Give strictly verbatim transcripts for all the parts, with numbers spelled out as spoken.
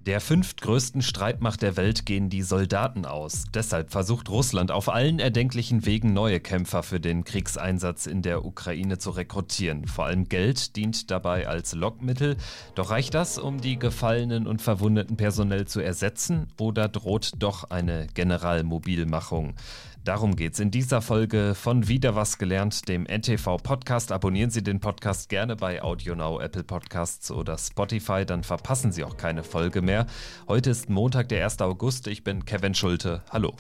Der fünftgrößten Streitmacht der Welt gehen die Soldaten aus. Deshalb versucht Russland auf allen erdenklichen Wegen neue Kämpfer für den Kriegseinsatz in der Ukraine zu rekrutieren. Vor allem Geld dient dabei als Lockmittel. Doch reicht das, um die gefallenen und verwundeten personell zu ersetzen? Oder droht doch eine Generalmobilmachung? Darum geht's in dieser Folge von Wieder was gelernt, dem N T V-Podcast. Abonnieren Sie den Podcast gerne bei AudioNow, Apple Podcasts oder Spotify, dann verpassen Sie auch keine Folge mehr. Heute ist Montag, der erster August. Ich bin Kevin Schulte. Hallo.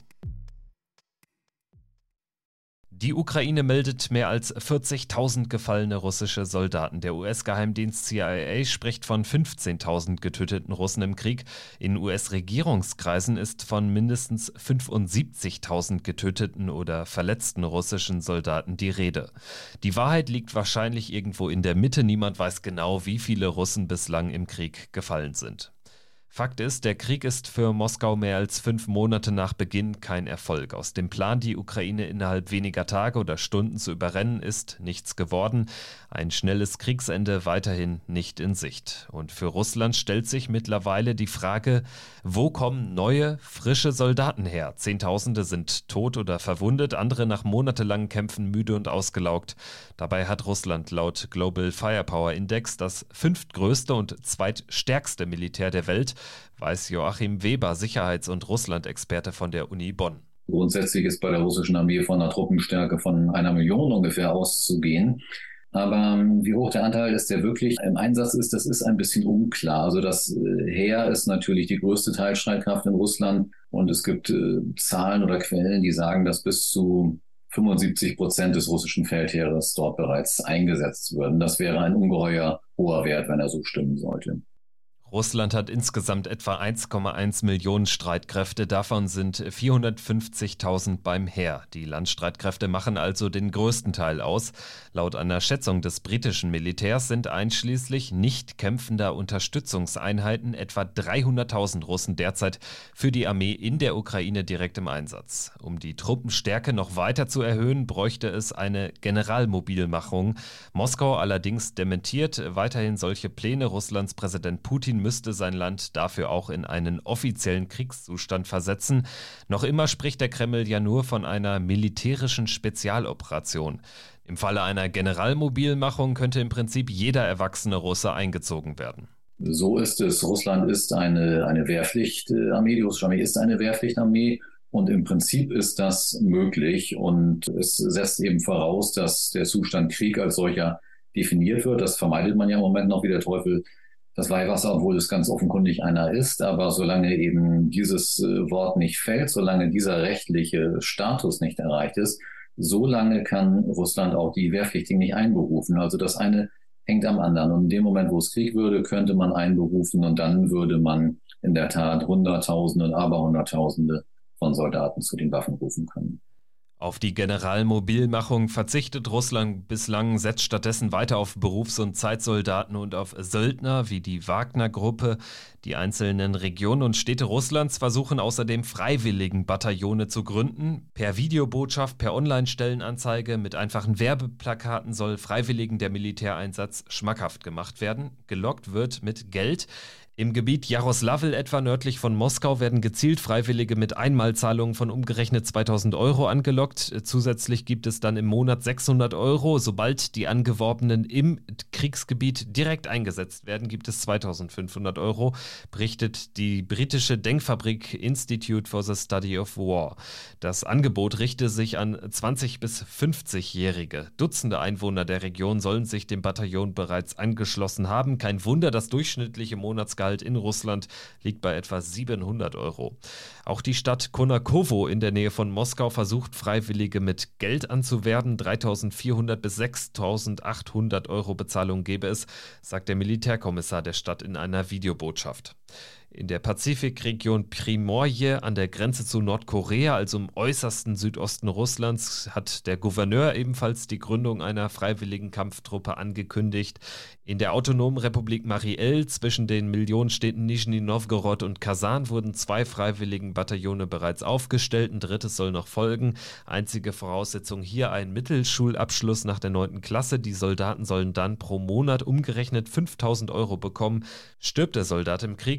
Die Ukraine meldet mehr als vierzigtausend gefallene russische Soldaten. Der U S-Geheimdienst C I A spricht von fünfzehntausend getöteten Russen im Krieg. In U S-Regierungskreisen ist von mindestens fünfundsiebzigtausend getöteten oder verletzten russischen Soldaten die Rede. Die Wahrheit liegt wahrscheinlich irgendwo in der Mitte. Niemand weiß genau, wie viele Russen bislang im Krieg gefallen sind. Fakt ist, der Krieg ist für Moskau mehr als fünf Monate nach Beginn kein Erfolg. Aus dem Plan, die Ukraine innerhalb weniger Tage oder Stunden zu überrennen, ist nichts geworden. Ein schnelles Kriegsende weiterhin nicht in Sicht. Und für Russland stellt sich mittlerweile die Frage, wo kommen neue, frische Soldaten her? Zehntausende sind tot oder verwundet, andere nach monatelangen Kämpfen müde und ausgelaugt. Dabei hat Russland laut Global Firepower Index das fünftgrößte und zweitstärkste Militär der Welt, weiß Joachim Weber, Sicherheits- und Russland-Experte von der Uni Bonn. Grundsätzlich ist bei der russischen Armee von einer Truppenstärke von einer Million ungefähr auszugehen. Aber wie hoch der Anteil ist, der wirklich im Einsatz ist, das ist ein bisschen unklar. Also das Heer ist natürlich die größte Teilstreitkraft in Russland und es gibt äh, Zahlen oder Quellen, die sagen, dass bis zu fünfundsiebzig Prozent des russischen Feldheeres dort bereits eingesetzt würden. Das wäre ein ungeheuer hoher Wert, wenn er so stimmen sollte. Russland hat insgesamt etwa eins Komma eins Millionen Streitkräfte, davon sind vierhundertfünfzigtausend beim Heer. Die Landstreitkräfte machen also den größten Teil aus. Laut einer Schätzung des britischen Militärs sind einschließlich nicht kämpfender Unterstützungseinheiten etwa dreihunderttausend Russen derzeit für die Armee in der Ukraine direkt im Einsatz. Um die Truppenstärke noch weiter zu erhöhen, bräuchte es eine Generalmobilmachung. Moskau allerdings dementiert weiterhin solche Pläne. Russlands Präsident Putin müsste sein Land dafür auch in einen offiziellen Kriegszustand versetzen. Noch immer spricht der Kreml ja nur von einer militärischen Spezialoperation. Im Falle einer Generalmobilmachung könnte im Prinzip jeder erwachsene Russe eingezogen werden. So ist es. Russland ist eine, eine Wehrpflichtarmee, die russische Armee ist eine Wehrpflichtarmee und im Prinzip ist das möglich und es setzt eben voraus, dass der Zustand Krieg als solcher definiert wird. Das vermeidet man ja im Moment noch wie der Teufel das Weihwasser, obwohl es ganz offenkundig einer ist. Aber solange eben dieses äh, Wort nicht fällt, solange dieser rechtliche Status nicht erreicht ist, solange kann Russland auch die Wehrpflichtigen nicht einberufen. Also das eine hängt am anderen. Und in dem Moment, wo es Krieg würde, könnte man einberufen und dann würde man in der Tat Hunderttausende und Aberhunderttausende von Soldaten zu den Waffen rufen können. Auf die Generalmobilmachung verzichtet Russland bislang, setzt stattdessen weiter auf Berufs- und Zeitsoldaten und auf Söldner wie die Wagner-Gruppe. Die einzelnen Regionen und Städte Russlands versuchen außerdem Freiwilligenbataillone zu gründen. Per Videobotschaft, per Online-Stellenanzeige, mit einfachen Werbeplakaten soll Freiwilligen der Militäreinsatz schmackhaft gemacht werden. Gelockt wird mit Geld. Im Gebiet Jaroslavl, etwa nördlich von Moskau, werden gezielt Freiwillige mit Einmalzahlungen von umgerechnet zweitausend Euro angelockt. Zusätzlich gibt es dann im Monat sechshundert Euro. Sobald die Angeworbenen im Kriegsgebiet direkt eingesetzt werden, gibt es zweitausendfünfhundert Euro, berichtet die britische Denkfabrik Institute for the Study of War. Das Angebot richte sich an zwanzig- bis fünfzigjährige. Dutzende Einwohner der Region sollen sich dem Bataillon bereits angeschlossen haben. Kein Wunder, das durchschnittliche Monatsgehalt in Russland liegt bei etwa siebenhundert Euro. Auch die Stadt Konakowo in der Nähe von Moskau versucht, Freiwillige mit Geld anzuwerben. dreitausendvierhundert bis sechstausendachthundert Euro Bezahlung gebe es, sagt der Militärkommissar der Stadt in einer Videobotschaft. In der Pazifikregion Primorje an der Grenze zu Nordkorea, also im äußersten Südosten Russlands, hat der Gouverneur ebenfalls die Gründung einer freiwilligen Kampftruppe angekündigt. In der autonomen Republik Mariel zwischen den Millionenstädten Nischni Nowgorod und Kasan wurden zwei Freiwilligenbataillone bereits aufgestellt. Ein drittes soll noch folgen. Einzige Voraussetzung hier ein Mittelschulabschluss nach der neunten Klasse. Die Soldaten sollen dann pro Monat umgerechnet fünftausend Euro bekommen. Stirbt der Soldat im Krieg, würden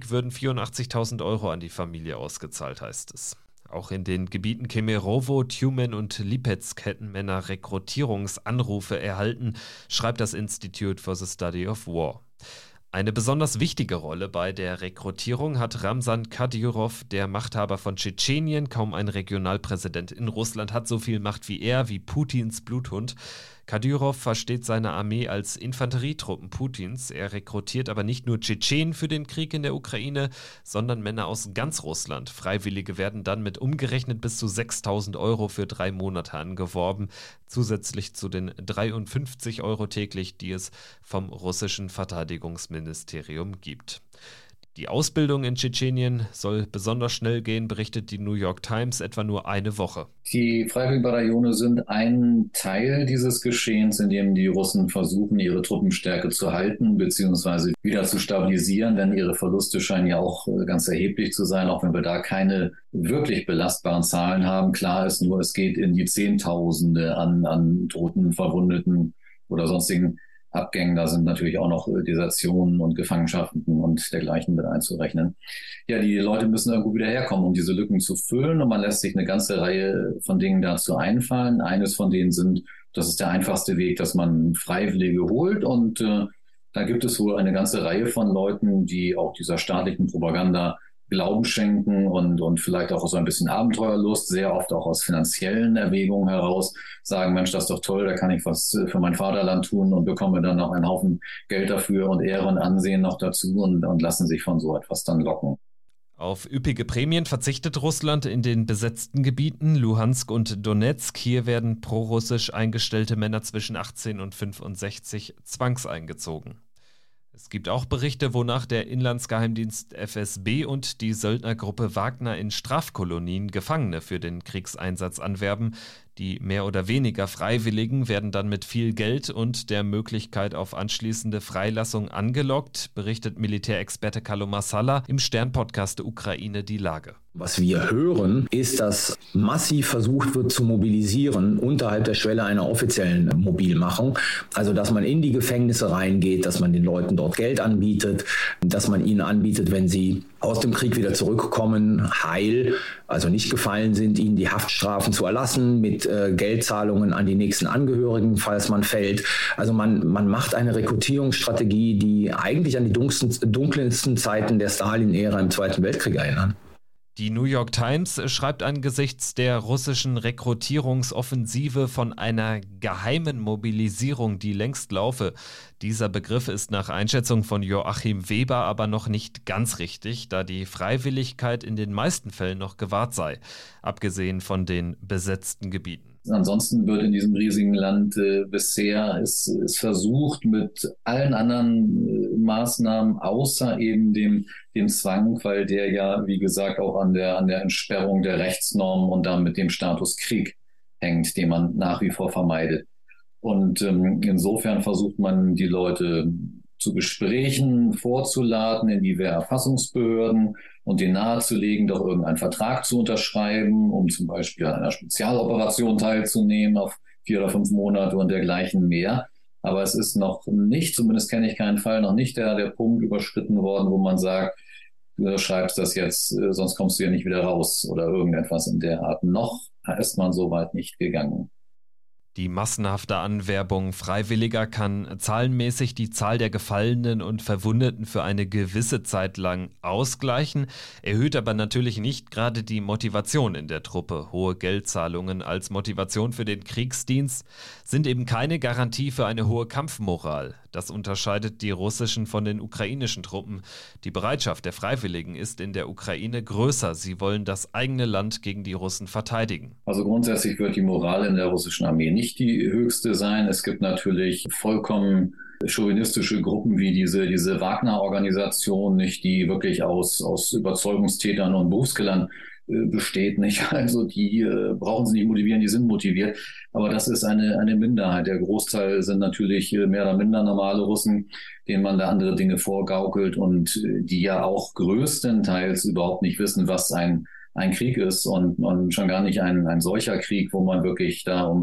vierundachtzigtausend Euro an die Familie ausgezahlt, heißt es. Auch in den Gebieten Kemerovo, Tyumen und Lipetsk hätten Männer Rekrutierungsanrufe erhalten, schreibt das Institute for the Study of War. Eine besonders wichtige Rolle bei der Rekrutierung hat Ramsan Kadyrov, der Machthaber von Tschetschenien. Kaum ein Regionalpräsident in Russland hat so viel Macht wie er, wie Putins Bluthund. Kadyrov versteht seine Armee als Infanterietruppen Putins. Er rekrutiert aber nicht nur Tschetschenen für den Krieg in der Ukraine, sondern Männer aus ganz Russland. Freiwillige werden dann mit umgerechnet bis zu sechstausend Euro für drei Monate angeworben, zusätzlich zu den dreiundfünfzig Euro täglich, die es vom russischen Verteidigungsministerium gibt. Die Ausbildung in Tschetschenien soll besonders schnell gehen, berichtet die New York Times, etwa nur eine Woche. Die Freiwilligenbataillone sind ein Teil dieses Geschehens, in dem die Russen versuchen, ihre Truppenstärke zu halten bzw. wieder zu stabilisieren, denn ihre Verluste scheinen ja auch ganz erheblich zu sein, auch wenn wir da keine wirklich belastbaren Zahlen haben. Klar ist nur, es geht in die Zehntausende an, an Toten, Verwundeten oder sonstigen Abgängen. Da sind natürlich auch noch Desertionen und Gefangenschaften und dergleichen mit einzurechnen. Ja, die Leute müssen irgendwo wieder herkommen, um diese Lücken zu füllen, und man lässt sich eine ganze Reihe von Dingen dazu einfallen. Eines von denen sind, das ist der einfachste Weg, dass man Freiwillige holt, und äh, da gibt es wohl eine ganze Reihe von Leuten, die auch dieser staatlichen Propaganda Glauben schenken und, und vielleicht auch so ein bisschen Abenteuerlust, sehr oft auch aus finanziellen Erwägungen heraus sagen, Mensch, das ist doch toll, da kann ich was für mein Vaterland tun und bekomme dann noch einen Haufen Geld dafür und Ehre und Ansehen noch dazu und, und lassen sich von so etwas dann locken. Auf üppige Prämien verzichtet Russland in den besetzten Gebieten Luhansk und Donetsk. Hier werden prorussisch eingestellte Männer zwischen achtzehn und fünfundsechzig zwangseingezogen. Es gibt auch Berichte, wonach der Inlandsgeheimdienst F S B und die Söldnergruppe Wagner in Strafkolonien Gefangene für den Kriegseinsatz anwerben. Die mehr oder weniger Freiwilligen werden dann mit viel Geld und der Möglichkeit auf anschließende Freilassung angelockt, berichtet Militärexperte Kalo Massala im Stern-Podcast Ukraine die Lage. Was wir hören, ist, dass massiv versucht wird zu mobilisieren unterhalb der Schwelle einer offiziellen Mobilmachung. Also, dass man in die Gefängnisse reingeht, dass man den Leuten dort Geld anbietet, dass man ihnen anbietet, wenn sie aus dem Krieg wieder zurückkommen, heil, also nicht gefallen sind, ihnen die Haftstrafen zu erlassen mit äh, Geldzahlungen an die nächsten Angehörigen, falls man fällt. Also man, man macht eine Rekrutierungsstrategie, die eigentlich an die dunkelsten, dunkelsten Zeiten der Stalin-Ära im Zweiten Weltkrieg erinnern. Die New York Times schreibt angesichts der russischen Rekrutierungsoffensive von einer geheimen Mobilisierung, die längst laufe. Dieser Begriff ist nach Einschätzung von Joachim Weber aber noch nicht ganz richtig, da die Freiwilligkeit in den meisten Fällen noch gewahrt sei, abgesehen von den besetzten Gebieten. Ansonsten wird in diesem riesigen Land äh, bisher ist, ist versucht, mit allen anderen äh, Maßnahmen außer eben dem, dem Zwang, weil der ja, wie gesagt, auch an der, an der Entsperrung der Rechtsnormen und damit dem Status Krieg hängt, den man nach wie vor vermeidet. Und ähm, insofern versucht man, die Leute zu Gesprächen vorzuladen in die Wehrerfassungsbehörden und denen nahezulegen, doch irgendeinen Vertrag zu unterschreiben, um zum Beispiel an einer Spezialoperation teilzunehmen auf vier oder fünf Monate und dergleichen mehr. Aber es ist noch nicht, zumindest kenne ich keinen Fall, noch nicht der, der Punkt überschritten worden, wo man sagt, du schreibst das jetzt, sonst kommst du ja nicht wieder raus oder irgendetwas in der Art. Noch ist man so weit nicht gegangen. Die massenhafte Anwerbung Freiwilliger kann zahlenmäßig die Zahl der Gefallenen und Verwundeten für eine gewisse Zeit lang ausgleichen, erhöht aber natürlich nicht gerade die Motivation in der Truppe. Hohe Geldzahlungen als Motivation für den Kriegsdienst sind eben keine Garantie für eine hohe Kampfmoral. Das unterscheidet die russischen von den ukrainischen Truppen. Die Bereitschaft der Freiwilligen ist in der Ukraine größer. Sie wollen das eigene Land gegen die Russen verteidigen. Also grundsätzlich wird die Moral in der russischen Armee nicht die höchste sein. Es gibt natürlich vollkommen chauvinistische Gruppen wie diese, diese Wagner-Organisation, nicht, die wirklich aus, aus Überzeugungstätern und Berufskillern äh, besteht, nicht. Also die äh, brauchen sie nicht motivieren, die sind motiviert. Aber das ist eine, eine Minderheit. Der Großteil sind natürlich äh, mehr oder minder normale Russen, denen man da andere Dinge vorgaukelt und äh, die ja auch größtenteils überhaupt nicht wissen, was ein, ein Krieg ist und, und schon gar nicht ein, ein solcher Krieg, wo man wirklich da um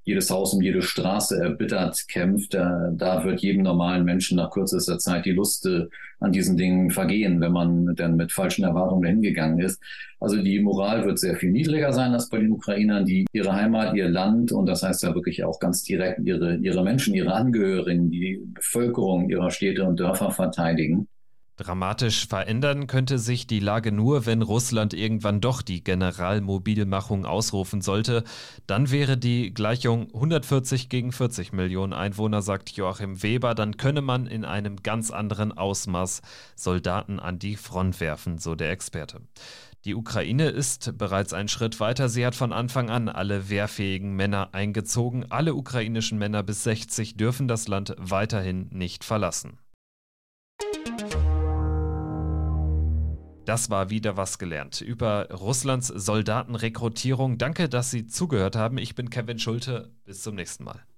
jedes Haus um jede Straße erbittert kämpft, da, da wird jedem normalen Menschen nach kürzester Zeit die Lust äh, an diesen Dingen vergehen, wenn man dann mit falschen Erwartungen hingegangen ist. Also die Moral wird sehr viel niedriger sein als bei den Ukrainern, die ihre Heimat, ihr Land, und das heißt ja wirklich auch ganz direkt ihre, ihre Menschen, ihre Angehörigen, die Bevölkerung ihrer Städte und Dörfer verteidigen. Dramatisch verändern könnte sich die Lage nur, wenn Russland irgendwann doch die Generalmobilmachung ausrufen sollte. Dann wäre die Gleichung hundertvierzig gegen vierzig Millionen Einwohner, sagt Joachim Weber. Dann könne man in einem ganz anderen Ausmaß Soldaten an die Front werfen, so der Experte. Die Ukraine ist bereits einen Schritt weiter. Sie hat von Anfang an alle wehrfähigen Männer eingezogen. Alle ukrainischen Männer bis sechzig dürfen das Land weiterhin nicht verlassen. Das war wieder was gelernt über Russlands Soldatenrekrutierung. Danke, dass Sie zugehört haben. Ich bin Kevin Schulte. Bis zum nächsten Mal.